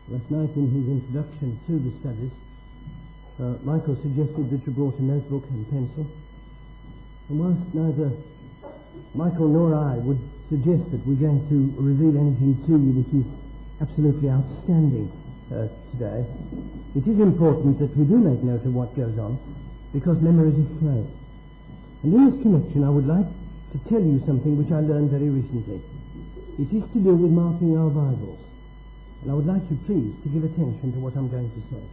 Last night in his introduction to the studies, Michael suggested that you brought a notebook and pencil. And whilst neither Michael nor I would suggest that we're going to reveal anything to you which is absolutely outstanding today, it is important that we do make note of what goes on, because memories are frail. And in this connection I would like to tell you something which I learned very recently. It is to do with marking our Bibles. And I would like you please to give attention to what I'm going to say.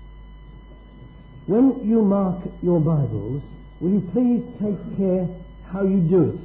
When you mark your Bibles, will you please take care how you do it?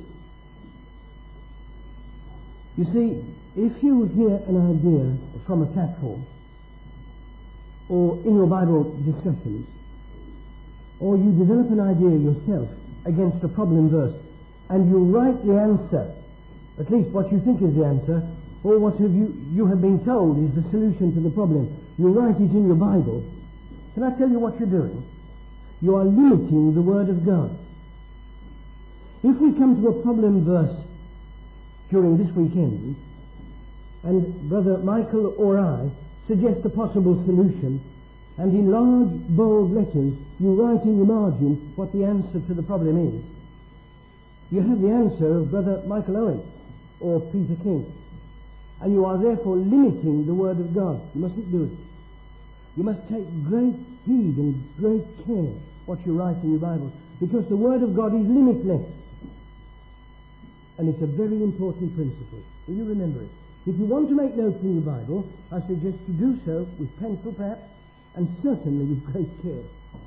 You see, if you hear an idea from a platform, or in your Bible discussions, or you develop an idea yourself against a problem verse, and you write the answer, at least what you think is the answer, or what you have been told is the solution to the problem, you write it in your Bible, can I tell you what you're doing? You are limiting the Word of God. If we come to a problem verse during this weekend, and Brother Michael or I suggest a possible solution, and in large, bold letters you write in your margin what the answer to the problem is, you have the answer of Brother Michael Owen or Peter King. And you are therefore limiting the Word of God. You mustn't do it. You must take great heed and great care what you write in your Bible, because the Word of God is limitless. And it's a very important principle. Will you remember it? If you want to make notes in your Bible, I suggest you do so with pencil perhaps, and certainly with great care.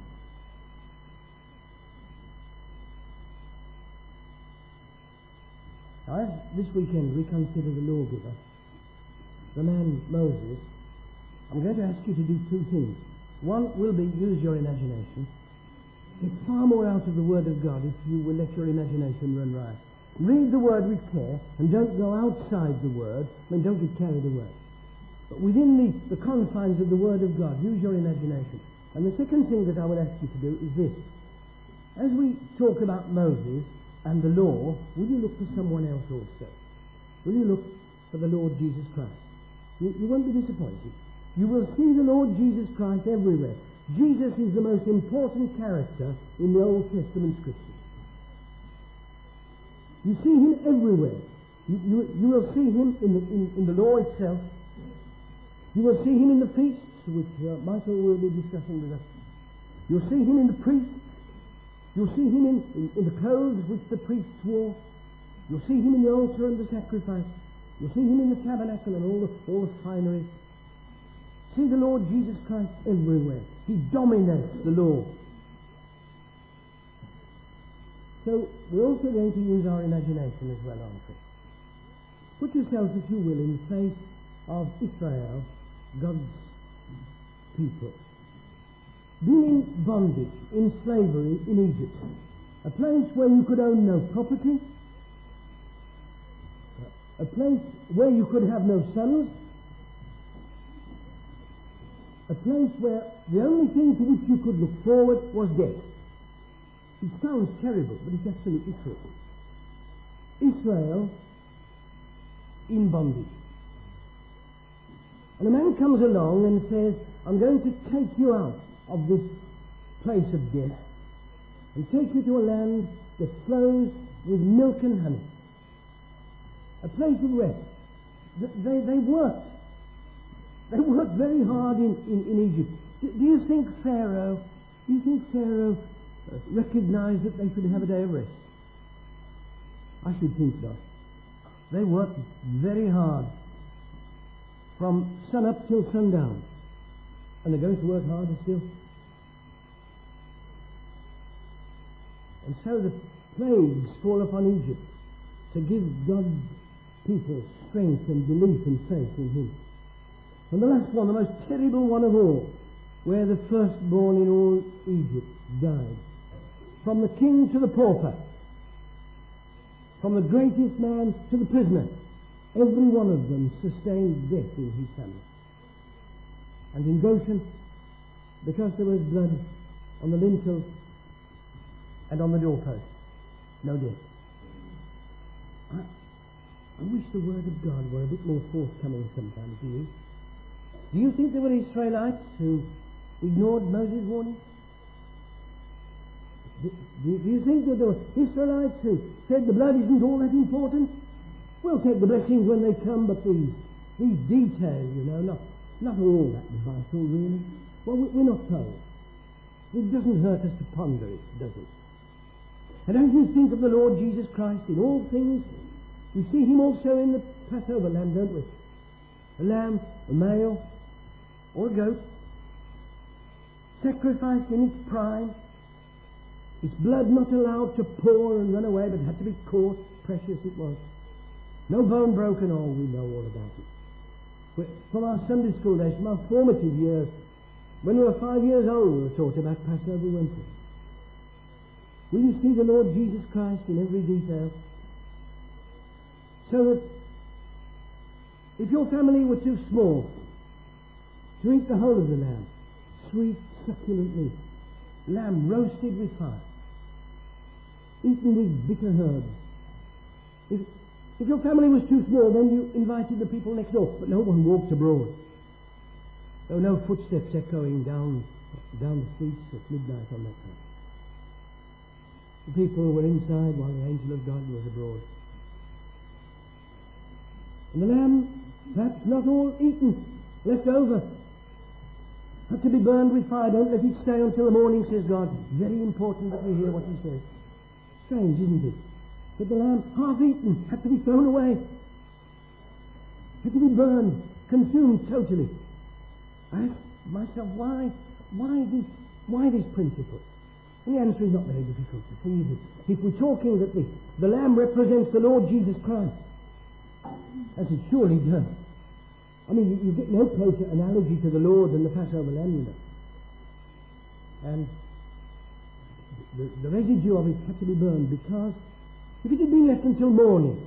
Now, as this weekend we consider the lawgiver, the man Moses, I'm going to ask you to do two things. One will be use your imagination. Get far more out of the Word of God if you will let your imagination run riot. Read the Word with care and don't go outside the Word. Don't get carried away. But within the confines of the Word of God, use your imagination. And the second thing that I will ask you to do is this. As we talk about Moses and the law, will you look for someone else also? Will you look for the Lord Jesus Christ? You won't be disappointed. You will see the Lord Jesus Christ everywhere. Jesus is the most important character in the Old Testament Scriptures. You see him everywhere. You will see him in the law itself. You will see him in the feasts, which Michael will be discussing with us. You'll see him in the priests. You'll see him in the clothes which the priests wore. You'll see him in the altar and the sacrifice. You'll see him in the tabernacle and all the finery. See the Lord Jesus Christ everywhere. He dominates the law. So we're also going to use our imagination as well, aren't we? Put yourself, if you will, in the place of Israel, God's people. Being in bondage, in slavery in Egypt, a place where you could own no property, a place where you could have no sons, a place where the only thing to which you could look forward was death. It sounds terrible, but it's absolutely true. Israel in bondage. And a man comes along and says, I'm going to take you out of this place of death and take you to a land that flows with milk and honey. A place of rest. They worked. They worked very hard in Egypt. Do you think Pharaoh recognized that they should have a day of rest? I should think not. They worked very hard from sun up till sundown. And they're going to work harder still. And so the plagues fall upon Egypt to give God's people strength and belief and faith in him. And the last one, the most terrible one of all, where the firstborn in all Egypt died. From the king to the pauper, from the greatest man to the prisoner, every one of them sustained death in his family. And in Goshen, because there was blood on the lintel and on the doorpost, no death. I wish the Word of God were a bit more forthcoming sometimes, do you? Do you think there were Israelites who ignored Moses' warning? Do you think that there were Israelites who said the blood isn't all that important? We'll take the blessings when they come, but these details, not all that vital, really. Well, we're not told. It doesn't hurt us to ponder it, does it? And as we think of the Lord Jesus Christ in all things, we see him also in the Passover lamb, don't we? A lamb, a male, or a goat, sacrificed in its prime, its blood not allowed to pour and run away, but had to be caught. Precious it was. No bone broken. Oh, we know all about it. From our Sunday school days, from our formative years, when we were 5 years old, we were taught about Passover winter. Will you see the Lord Jesus Christ in every detail? So that if your family were too small to eat the whole of the lamb, sweet, succulent meat, lamb roasted with fire, eaten with bitter herbs. If your family was too small, then you invited the people next door, but no one walked abroad. There were no footsteps echoing down the streets at midnight on that time. The people were inside while the angel of God was abroad. And the lamb, perhaps not all eaten, left over, had to be burned with fire. Don't let it stay until the morning, says God. Very important that we hear what he says. Strange, isn't it? That the lamb, half eaten, had to be thrown away. Had to be burned, consumed totally. I ask myself, why this principle? And the answer is not very difficult to see, is it? If we're talking that the lamb represents the Lord Jesus Christ, as it surely does. I mean, you get no closer analogy to the Lord than the Passover lamb, And the residue of it had to be burned, because if it had been left until morning,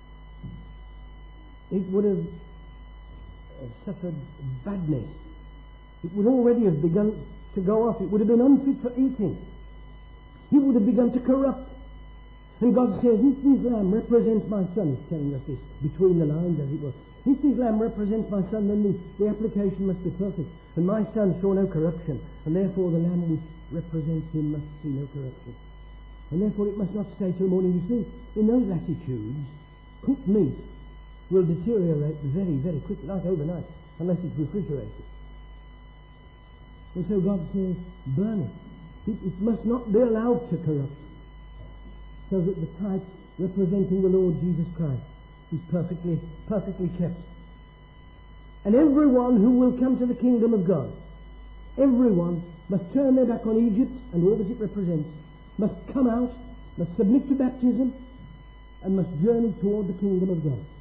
it would have suffered badness. It would already have begun to go off. It would have been unfit for eating. It would have begun to corrupt. And God says, if this lamb represents my son, he's telling us this between the lines, as it were. If this lamb represents my son, then the application must be perfect. And my son saw no corruption, and therefore the lamb which represents him must see no corruption. And therefore it must not stay till morning. You see, in those latitudes, cooked meat will deteriorate very, very quickly, like overnight, unless it's refrigerated. And so God says, burn it. It must not be allowed to corrupt, so that the type representing the Lord Jesus Christ is perfectly kept. And everyone who will come to the kingdom of God, everyone must turn their back on Egypt and all that it represents, must come out, must submit to baptism, and must journey toward the kingdom of God.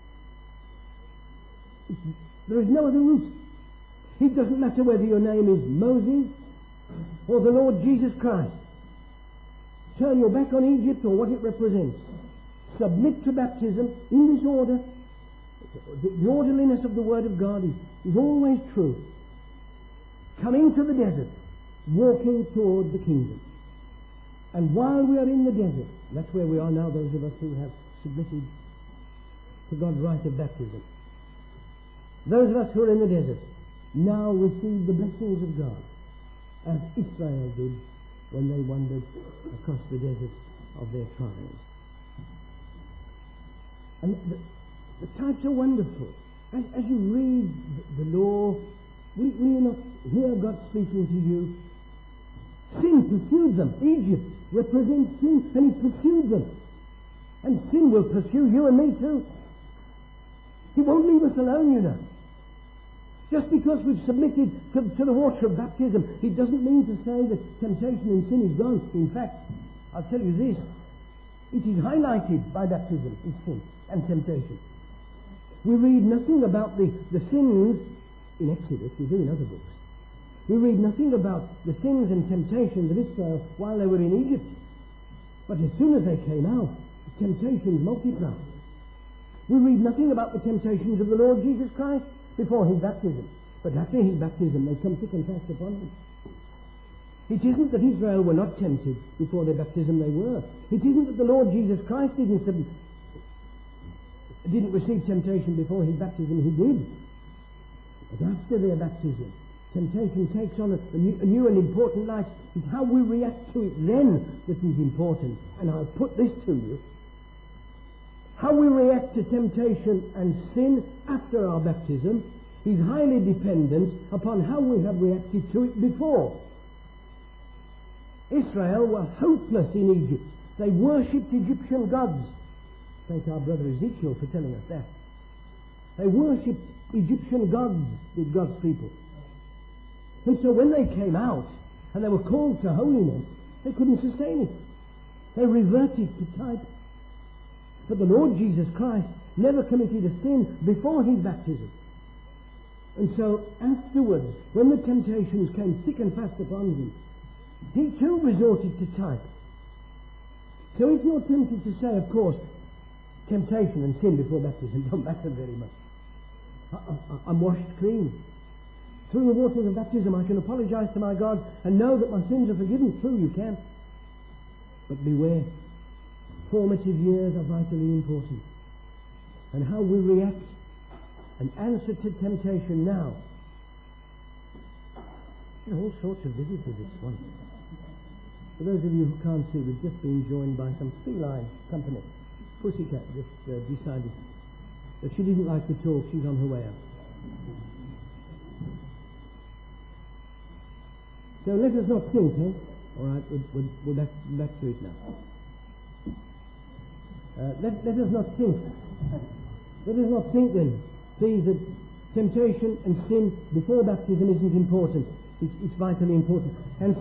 There is no other route. It doesn't matter whether your name is Moses or the Lord Jesus Christ. Turn your back on Egypt or what it represents. Submit to baptism in this order. The orderliness of the Word of God is always true. Coming to the desert, walking toward the kingdom. And while we are in the desert, that's where we are now, those of us who have submitted to God's rite of baptism. Those of us who are in the desert now receive the blessings of God, as Israel did when they wandered across the desert of their trials. And the types are wonderful. As you read the law, we not hear God speaking to you. Sin pursued them. Egypt represents sin, and it pursued them. And sin will pursue you and me too. He won't leave us alone, Just because we've submitted to the water of baptism, it doesn't mean to say that temptation and sin is gone. In fact, I'll tell you this, it is highlighted by baptism, is sin and temptation. We read nothing about the sins in Exodus, we do in other books. We read nothing about the sins and temptations of Israel while they were in Egypt. But as soon as they came out, the temptations multiplied. We read nothing about the temptations of the Lord Jesus Christ before his baptism. But after his baptism, they come thick and fast upon him. It isn't that Israel were not tempted before their baptism, they were. It isn't that the Lord Jesus Christ didn't receive temptation before his baptism, he did. But after their baptism, temptation takes on a new and important life. It's how we react to it then that is important. And I'll put this to you. How we react to temptation and sin after our baptism is highly dependent upon how we have reacted to it before. Israel were hopeless in Egypt. They worshipped Egyptian gods. Thank our brother Ezekiel for telling us that. They worshipped Egyptian gods, did God's people. And so when they came out and they were called to holiness, they couldn't sustain it. They reverted to type. But the Lord Jesus Christ never committed a sin before his baptism. And so afterwards, when the temptations came thick and fast upon him, he too resorted to type. So if you're tempted to say, of course, temptation and sin before baptism don't matter very much. I'm washed clean. Through the waters of baptism I can apologize to my God and know that my sins are forgiven. True, you can. But beware. Formative years are vitally important. And how we react and answer to temptation now. There are all sorts of visitors this one. For those of you who can't see, we've just been joined by some feline company. Pussycat just decided that she didn't like the talk. She's on her way out. So let us not think, eh? All right, we're back to it now. Let us not think. Let us not think then, please, that temptation and sin before baptism isn't important. It's vitally important. And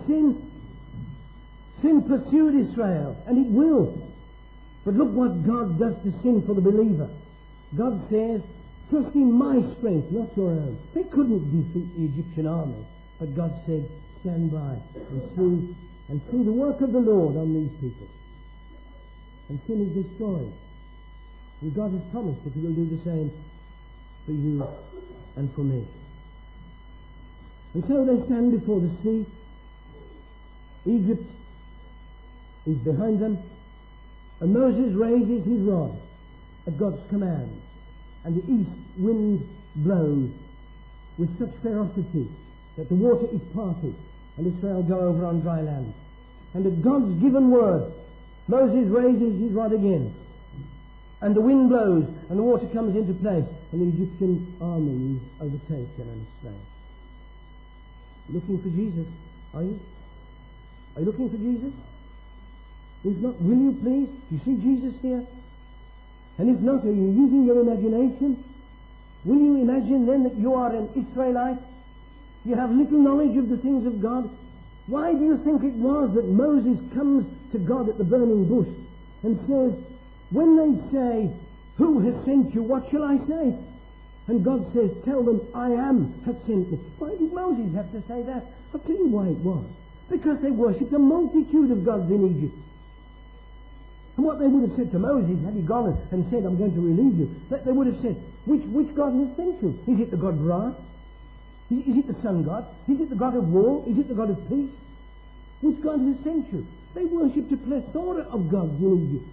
sin pursued Israel, and it will. But look what God does to sin for the believer. God says, trust in my strength, not your own. They couldn't defeat the Egyptian army, but God said, stand by and see the work of the Lord on these people. And sin is destroyed. And God has promised that he will do the same for you and for me. And so they stand before the sea. Egypt is behind them. And Moses raises his rod at God's command. And the east wind blows with such ferocity that the water is parted and Israel go over on dry land. And at God's given word, Moses raises his rod again. And the wind blows and the water comes into place and the Egyptian army is overtaken and slain. Looking for Jesus, are you? Are you looking for Jesus? If not, will you please? Do you see Jesus here? And if not, are you using your imagination? Will you imagine then that you are an Israelite? You have little knowledge of the things of God. Why do you think it was that Moses comes to God at the burning bush and says, when they say, who has sent you, what shall I say? And God says, tell them, I am hath sent me. Why did Moses have to say that? I'll tell you why it was. Because they worshipped a multitude of gods in Egypt. And what they would have said to Moses, had he gone and said, I'm going to relieve you, they would have said, which God has sent you? Is it the God Ra? Is it the sun god? Is it the God of war? Is it the God of peace? Which God has sent you? They worshipped a plethora of gods in Egypt.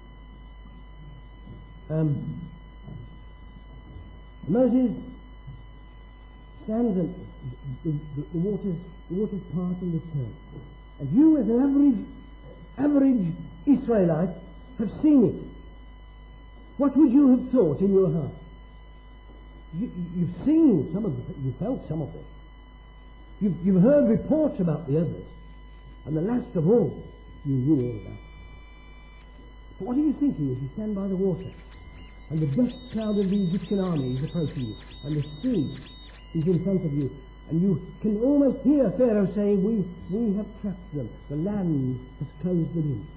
Moses stands and the waters part and return. And you as an average Israelite have seen it. What would you have thought in your heart? You've seen some of it, you felt some of it. You've heard reports about the others. And the last of all, you knew all about it. But what are you thinking as you stand by the water? And the dust cloud of the Egyptian army is approaching you. And the sea is in front of you. And you can almost hear Pharaoh saying, we have trapped them. The land has closed them in.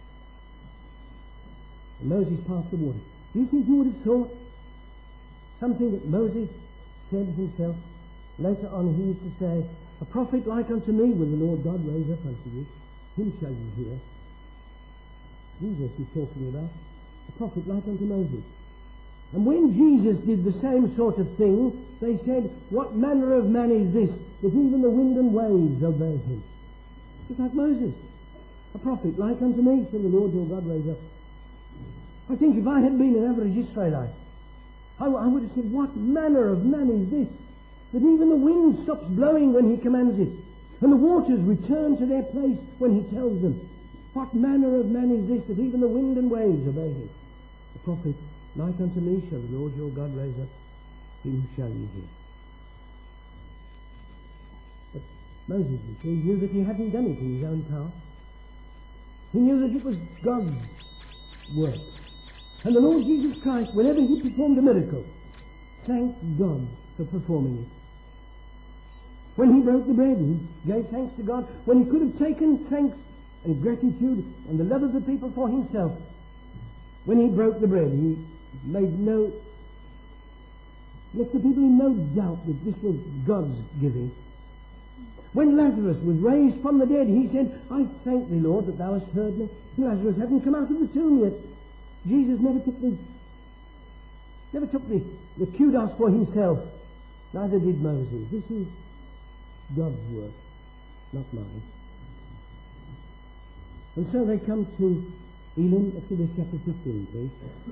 And Moses passed the water. Do you think you would have thought something that Moses said himself? Later on he used to say, a prophet like unto me will the Lord God raise up unto you. Him shall you hear. Jesus is talking about a prophet like unto Moses. And when Jesus did the same sort of thing, they said, what manner of man is this, that even the wind and waves obey him? It's like Moses. A prophet like unto me shall the Lord your God raise up. I think if I had been an average Israelite, I would have said, what manner of man is this, that even the wind stops blowing when he commands it, and the waters return to their place when he tells them. What manner of man is this, that even the wind and waves obey him? The prophet, like unto me shall the Lord your God raise up, him shall ye hear. But Moses, you see, knew that he hadn't done it in his own power. He knew that it was God's work. And the Lord Jesus Christ, whenever he performed a miracle, thanked God for performing it. When he broke the bread, he gave thanks to God. When he could have taken thanks and gratitude and the love of the people for himself, when he broke the bread, he left the people in no doubt that this was God's giving. When Lazarus was raised from the dead, he said, I thank thee, Lord, that thou hast heard me. Lazarus hadn't come out of the tomb yet. Jesus never took the kudos for himself. Neither did Moses. This is God's work, not mine. And so they come to Elim, Exodus chapter 15, please.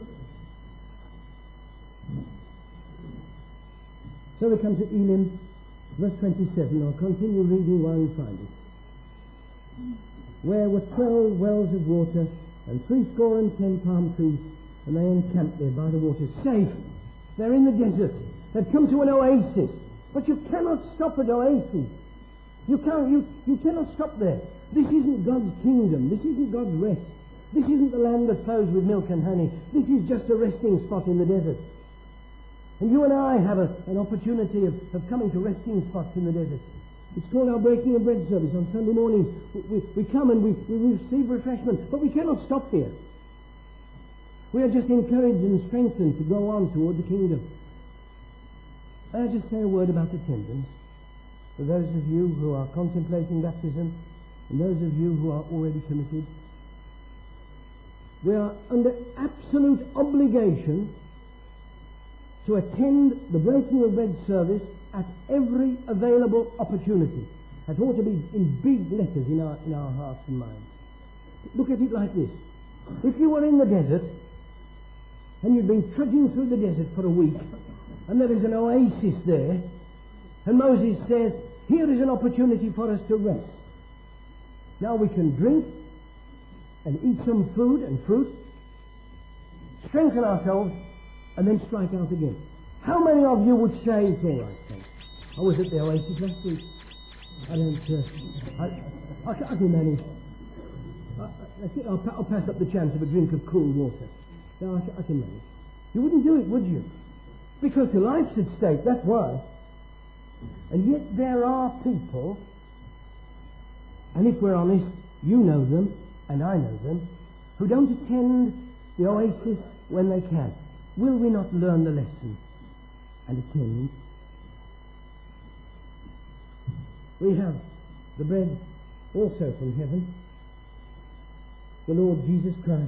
So they come to Elim, verse 27. I'll continue reading while you find it. Where were 12 wells of water and 70 palm trees, and they encamped there by the water, safe. They're in the desert. They've come to an oasis. But you cannot stop at oasis. You cannot stop there. This isn't God's kingdom. This isn't God's rest. This isn't the land that flows with milk and honey. This is just a resting spot in the desert. And you and I have an opportunity of coming to resting spots in the desert. It's called our breaking of bread service on Sunday mornings. We come and we receive refreshment, but we cannot stop here. We are just encouraged and strengthened to go on toward the kingdom. I'll just say a word about attendance. For those of you who are contemplating baptism, and those of you who are already committed, we are under absolute obligation to attend the breaking of bread service at every available opportunity. That ought to be in big letters in our hearts and minds. Look at it like this. If you were in the desert, and you'd been trudging through the desert for a week, and there is an oasis there, and Moses says, here is an opportunity for us to rest. Now we can drink and eat some food and fruit, strengthen ourselves, and then strike out again. How many of you would say, it's all right, thanks. I was at the oasis last week. I can manage. I'll pass up the chance of a drink of cool water. No, I can manage. You wouldn't do it, would you? Because your life's at stake, that's why. And yet there are people, and if we're honest, you know them, and I know them, who don't attend the oasis when they can. Will we not learn the lesson and attend? We have the bread also from heaven, the Lord Jesus Christ.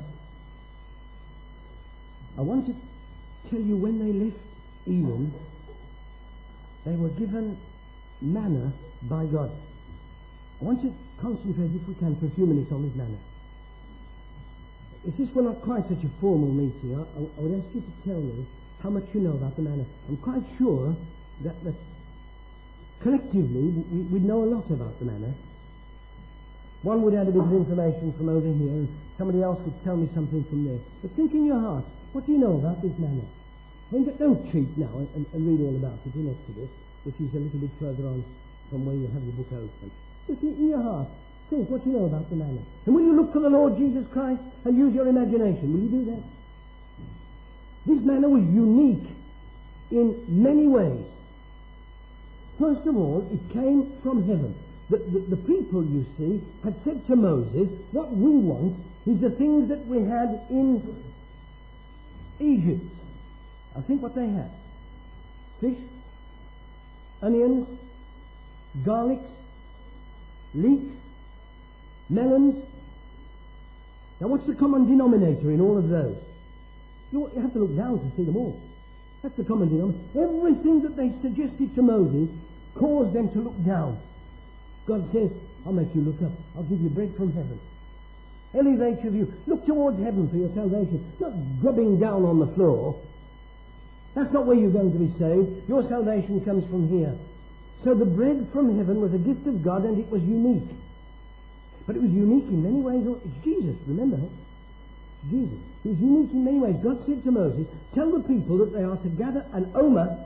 I want to tell you, when they left Elim, they were given manna by God. I want to concentrate, if we can, for a few minutes on this manna. If this were not quite such a formal meeting, I would ask you to tell me how much you know about the manna. I'm quite sure that collectively we'd know a lot about the manna. One would add a bit of information from over here, and somebody else would tell me something from there. But think in your heart, what do you know about this manna? I mean, don't cheat now and read all about it in Exodus, which is a little bit further on from where you have your book open. Just in your heart, think what you know about the manna. And will you look to the Lord Jesus Christ and use your imagination? Will you do that? This manna was unique in many ways. First of all, it came from heaven. The people, you see, had said to Moses, what we want is the things that we had in Egypt. I think what they had: fish, onions, garlics, leeks, melons. Now what's the common denominator in all of those? You have to look down to see them all. That's the common denominator. Everything that they suggested to Moses caused them to look down. God says, I'll make you look up. I'll give you bread from heaven. Elevate your view. Look towards heaven for your salvation. Not grubbing down on the floor. That's not where you're going to be saved. Your salvation comes from here. So the bread from heaven was a gift of God, and it was unique. But it was unique in many ways. It's Jesus, remember? It's Jesus. It was unique in many ways. God said to Moses, tell the people that they are to gather an omer,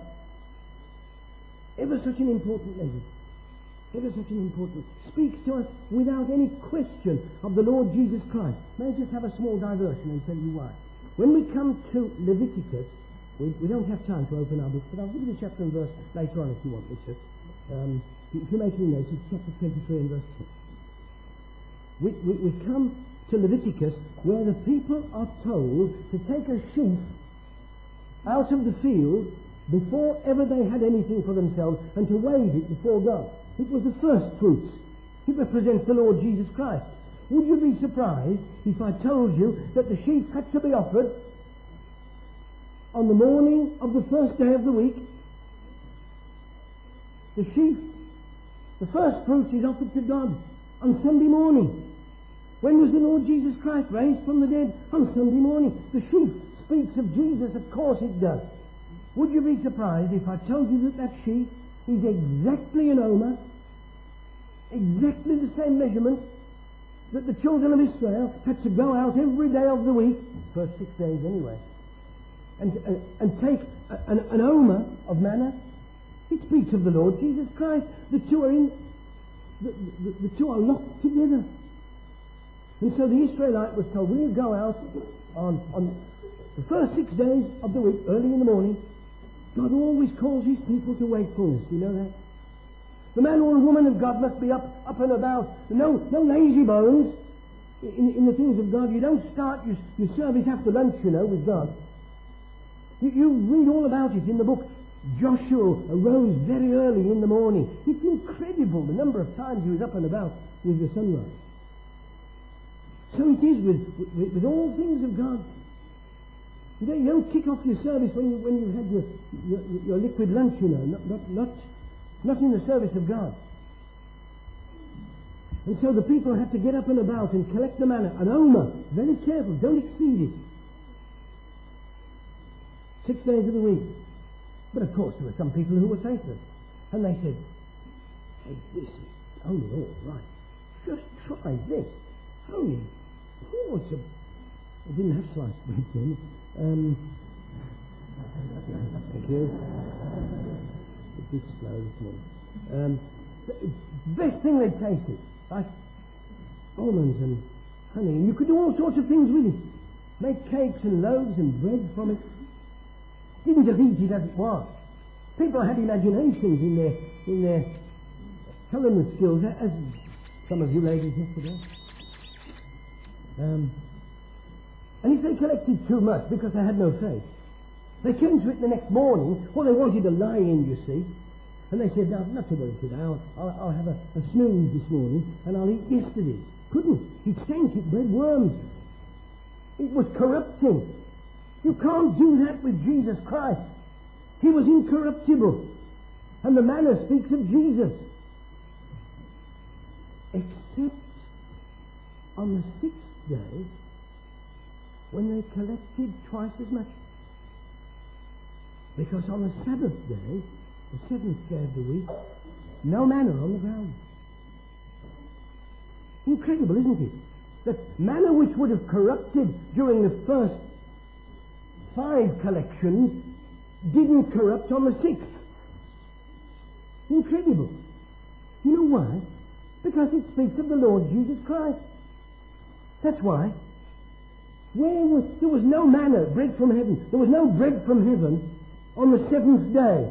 ever such an important measure. Ever such an important, speaks to us without any question of the Lord Jesus Christ. May I just have a small diversion and tell you why. When we come to Leviticus, we don't have time to open our books, but I'll give you the chapter and verse later on if you want me to. If you make any notes, it's chapter 23 and verse 2. We come to Leviticus where the people are told to take a sheaf out of the field before ever they had anything for themselves and to wave it before God. It was the first fruits. It represents the Lord Jesus Christ. Would you be surprised if I told you that the sheep had to be offered on the morning of the first day of the week? The sheep, the first fruits, is offered to God on Sunday morning. When was the Lord Jesus Christ raised from the dead? On Sunday morning. The sheep speaks of Jesus, of course it does. Would you be surprised if I told you that that sheep is exactly an omer, exactly the same measurement that the children of Israel had to go out every day of the week, first 6 days anyway, and take an omer of manna? It speaks of the Lord Jesus Christ. The two are locked together. And so the Israelite was told, will you go out on the first 6 days of the week, early in the morning? God always calls his people to wakefulness. You know that? The man or woman of God must be up and about. No lazy bones in the things of God. You don't start your service after lunch, you know, with God. You read all about it in the book. Joshua arose very early in the morning. It's incredible the number of times he was up and about with the sunrise. So it is with all things of God. You don't kick off your service when you've had your liquid lunch, you know, not in the service of God. And so the people had to get up and about and collect the manna, an omer. Very careful, don't exceed it. 6 days of the week. But of course there were some people who were faithless. And they said, hey, this is only all right. Just try this. Only ports of... I didn't have sliced bread then. Thank you. A bit slow this morning. Best thing they'd tasted, like almonds and honey. And you could do all sorts of things with it. Make cakes and loaves and bread from it. Didn't just eat it as it was. People had imaginations in their culinary skills, as some of you ladies yesterday. And if they collected too much because they had no faith, they came to it the next morning, or they wanted a lie-in, you see, and they said, no, not to worry today, I'll have a snooze this morning, and I'll eat yesterday's. Couldn't. It stank, it bred worms. It was corrupting. You can't do that with Jesus Christ. He was incorruptible. And the manna speaks of Jesus. Except on the 6th day, when they collected twice as much. Because on the Sabbath day, the 7th day of the week, no manna on the ground. Incredible, isn't it? That manna which would have corrupted during the first 5 collections didn't corrupt on the 6th. Incredible. You know why? Because it speaks of the Lord Jesus Christ. That's why. There was no manna, bread from heaven. There was no bread from heaven on the 7th day.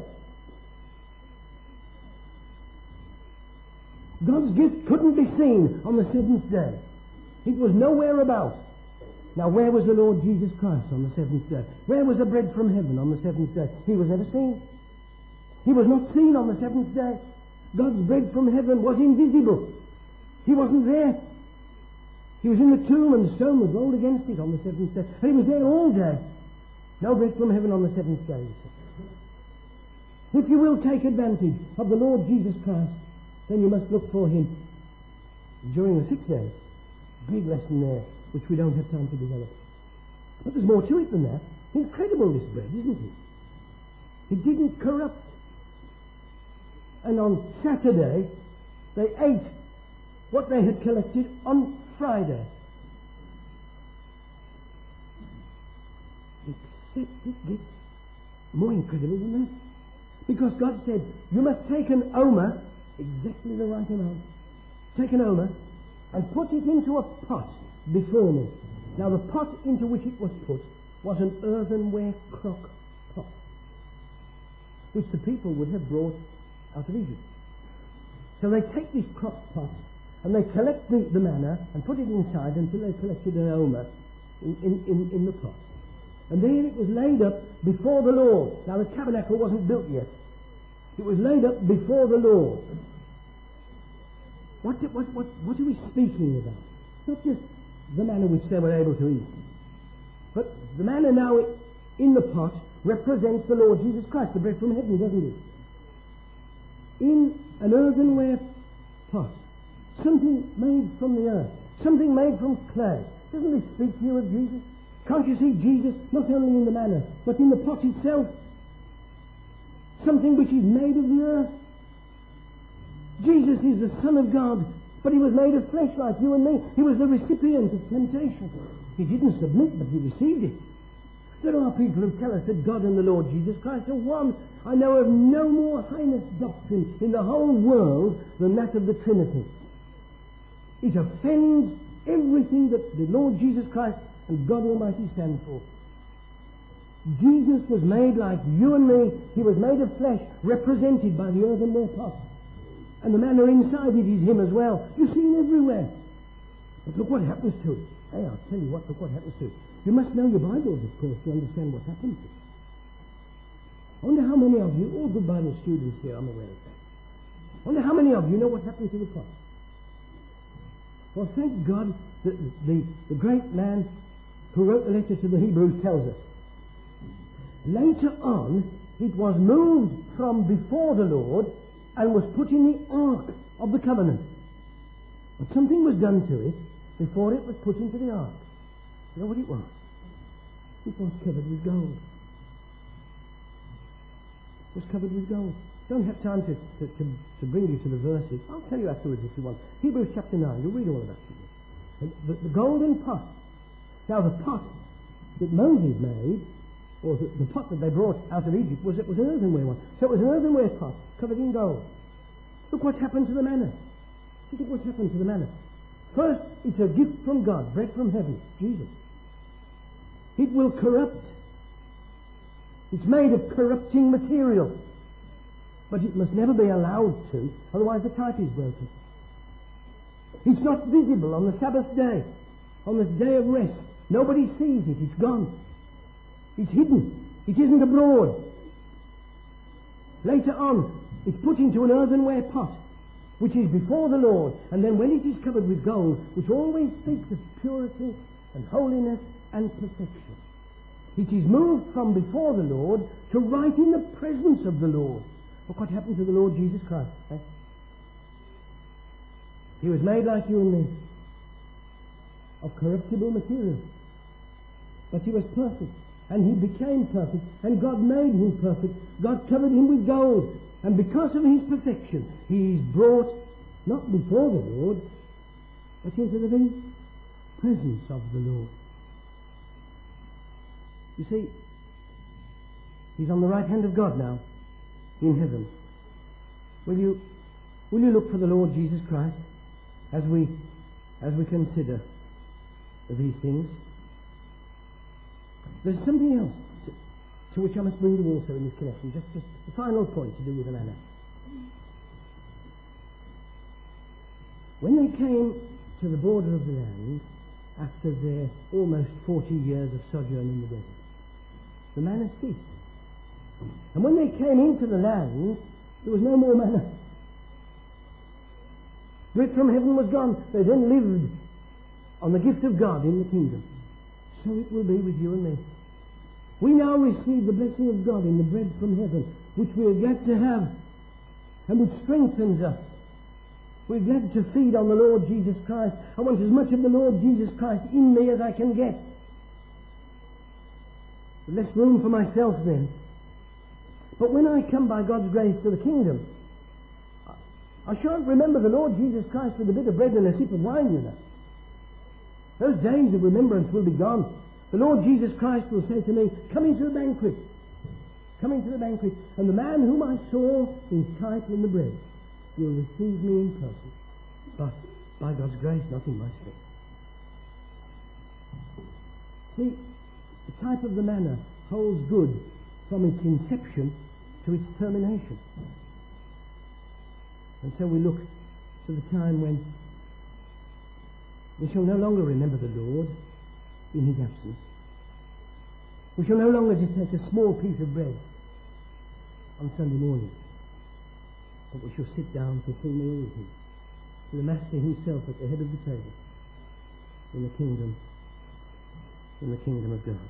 God's gift couldn't be seen on the 7th day. It was nowhere about. Now, where was the Lord Jesus Christ on the 7th day? Where was the bread from heaven on the 7th day? He was never seen. He was not seen on the 7th day. God's bread from heaven was invisible. He wasn't there. He was in the tomb and the stone was rolled against it on the 7th day. And he was there all day. No bread from heaven on the 7th day. If you will take advantage of the Lord Jesus Christ, then you must look for him during the 6 days. Big lesson there, which we don't have time to develop. But there's more to it than that. Incredible, this bread, isn't it? It didn't corrupt. And on Saturday, they ate what they had collected on Friday. Except it gets more incredible than that. Because God said, you must take an omer, exactly the right amount, take an omer, and put it into a pot before me. Now the pot into which it was put was an earthenware crock pot, which the people would have brought out of Egypt. So they take this crock pot and they collect the manna and put it inside until they collected an omer in the pot. And there it was laid up before the Lord. Now the tabernacle wasn't built yet. It was laid up before the Lord. What are we speaking about? Not just the manna which they were able to eat, but the manna now in the pot represents the Lord Jesus Christ, the bread from heaven, doesn't it? In an earthenware pot, something made from the earth, something made from clay. Doesn't this speak to you of Jesus? Can't you see Jesus not only in the manna, but in the pot itself? Something which is made of the earth. Jesus is the Son of God, but he was made of flesh like you and me. He was the recipient of temptation. He didn't submit, but he received it. There are people who tell us that God and the Lord Jesus Christ are one. I know of no more heinous doctrine in the whole world than that of the Trinity. It offends everything that the Lord Jesus Christ and God Almighty stand for. Jesus was made like you and me. He was made of flesh, represented by the earthenware pot. And the manna inside it is him as well. You see him everywhere. But look what happens to it. Hey, I'll tell you what, look what happens to it. You must know your Bibles, of course, to understand what happens to it. I wonder how many of you, all good Bible students here, I'm aware of that. I wonder how many of you know what happened to the pot. Well, thank God that the great man who wrote the letter to the Hebrews tells us. Later on, it was moved from before the Lord and was put in the ark of the covenant. But something was done to it before it was put into the ark. You know what it was? It was covered with gold. It was covered with gold. Don't have time to bring you to the verses. I'll tell you afterwards if you want. Hebrews chapter 9, you'll read all about it. The golden pot. Now the pot that Moses made, or the pot that they brought out of Egypt, was an earthenware one. So it was an earthenware pot covered in gold. Look what happened to the manna. Look at what's happened to the manna. First, it's a gift from God, bread from heaven, Jesus. It will corrupt. It's made of corrupting material. But it must never be allowed to, otherwise the type is broken. It's not visible on the Sabbath day, on the day of rest. Nobody sees it. It's gone. It's hidden. It isn't abroad. Later on, it's put into an earthenware pot, which is before the Lord, and then when it is covered with gold, which always speaks of purity and holiness and perfection, it is moved from before the Lord to right in the presence of the Lord. Look what happened to the Lord Jesus Christ. Eh? He was made like you and me, of corruptible material, but he was perfect, and he became perfect, and God made him perfect. God covered him with gold, and because of his perfection, he is brought not before the Lord, but into the very presence of the Lord. You see, he's on the right hand of God now, in heaven. Will you look for the Lord Jesus Christ as we consider these things? There's something else to which I must bring you also in this connection. Just the final point to do with the manna. When they came to the border of the land after their almost 40 years of sojourn in the desert, the manna ceased. And when they came into the land, there was no more manna. Bread from heaven was gone. They then lived on the gift of God in the kingdom. So it will be with you and me. We now receive the blessing of God in the bread from heaven, which we are glad to have, and which strengthens us. We're glad to feed on the Lord Jesus Christ. I want as much of the Lord Jesus Christ in me as I can get. Less room for myself then. But when I come by God's grace to the kingdom, I shan't remember the Lord Jesus Christ with a bit of bread and a sip of wine, you know. Those days of remembrance will be gone. The Lord Jesus Christ will say to me, come into the banquet. Come into the banquet. And the man whom I saw in type in the bread will receive me in person. But by God's grace, not in my strength. See, the type of the manna holds good from its inception to its termination. And so we look to the time when we shall no longer remember the Lord in his absence. We shall no longer just take a small piece of bread on Sunday morning, but we shall sit down for a full meal with him, with the Master himself at the head of the table in the kingdom of God.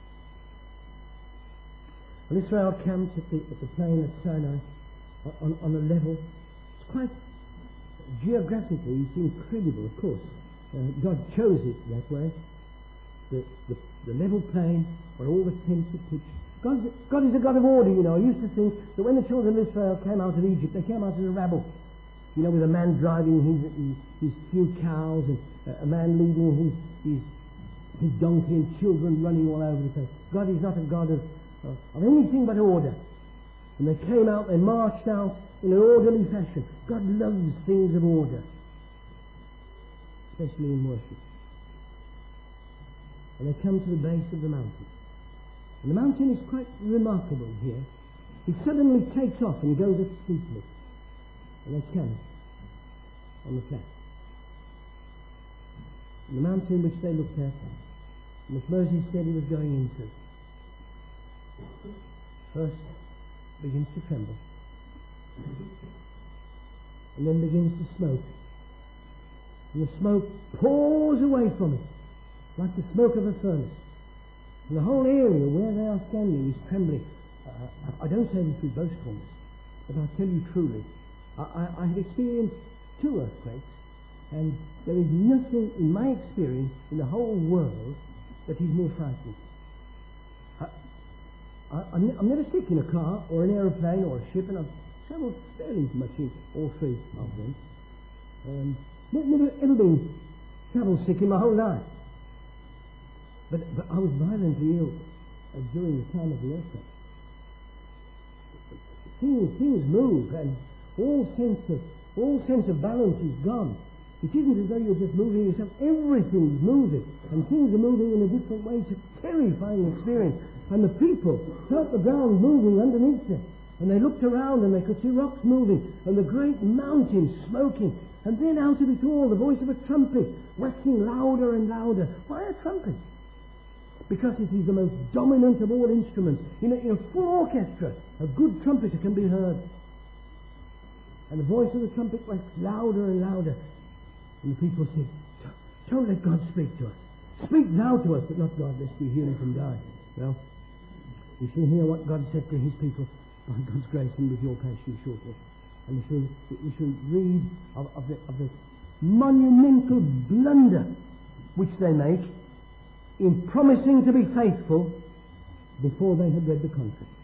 Well, Israel camped at the plain of Sinai on a level. It's quite geographically, it's incredible, of course. God chose it that way. The level plain where all the tents are pitched. God is a God of order, you know. I used to think that when the children of Israel came out of Egypt, they came out as a rabble. You know, with a man driving his few cows and a man leading his donkey and children running all over the place. God is not a God of anything but order. And they came out, they marched out in an orderly fashion. God loves things of order, especially in worship. And they come to the base of the mountain. And the mountain is quite remarkable here. It suddenly takes off and goes up steeply. And they camp on the flat. And the mountain which they looked at, and which Moses said he was going into, first begins to tremble, and then begins to smoke. And the smoke pours away from it, like the smoke of a furnace. And the whole area where they are standing is trembling. I don't say this with boastfulness, but I tell you truly, I have experienced 2 earthquakes, and there is nothing in my experience in the whole world that is more frightening. I'm never sick in a car or an aeroplane or a ship, and I've travelled fairly much in all 3 of them. Never ever been travel sick in my whole life. But I was violently ill during the time of the earthquake. Things move, and all sense of balance is gone. It isn't as though you're just moving yourself. Everything's moving, and things are moving in a different way. It's a terrifying experience. And the people felt the ground moving underneath them. And they looked around and they could see rocks moving, and the great mountains smoking. And then out of it all, the voice of a trumpet, waxing louder and louder. Why a trumpet? Because it is the most dominant of all instruments. In a full orchestra, a good trumpeter can be heard. And the voice of the trumpet waxed louder and louder. And the people said, don't let God speak to us. Speak thou to us, but not God, lest we hear him and die. Well, we shall hear what God said to his people by God's grace and with your patience shortly. And we shall read of the monumental blunder which they make in promising to be faithful before they had read the contract.